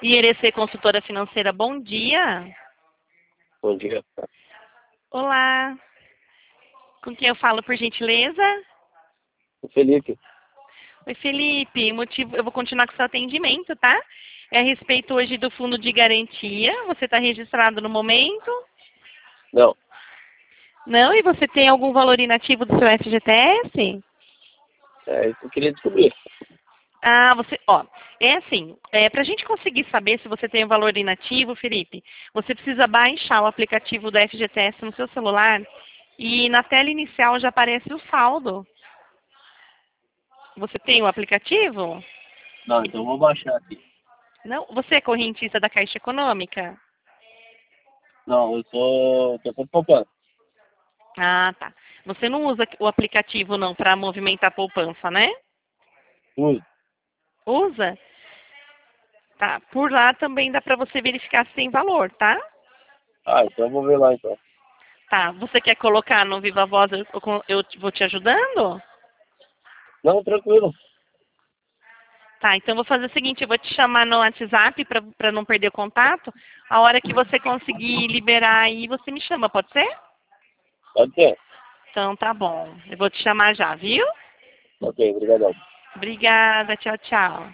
IRC Consultora Financeira, bom dia. Bom dia. Olá. Com quem eu falo, por gentileza? O Felipe. Oi, Felipe. Eu vou continuar com o seu atendimento, tá? É a respeito hoje do fundo de garantia. Você está registrado no momento? Não. Não? E você tem algum valor inativo do seu FGTS? É isso que eu queria descobrir. Ah, é assim, para a gente conseguir saber se você tem um valor inativo, Felipe, você precisa baixar o aplicativo do FGTS no seu celular e na tela inicial já aparece o saldo. Você tem o aplicativo? Não, então eu vou baixar aqui. Não? Você é correntista da Caixa Econômica? Não, tô só poupança. Ah, tá. Você não usa o aplicativo não para movimentar a poupança, né? Ui. Usa? Tá. Por lá também dá para você verificar se tem valor, tá? Ah, então eu vou ver lá então. Tá. Você quer colocar no Viva Voz, eu vou te ajudando? Não, tranquilo. Tá, então eu vou fazer o seguinte, eu vou te chamar no WhatsApp para não perder o contato. A hora que você conseguir liberar aí, você me chama, pode ser? Pode ser. Então tá bom. Eu vou te chamar já, viu? Ok, obrigadão. Obrigada, tchau, tchau.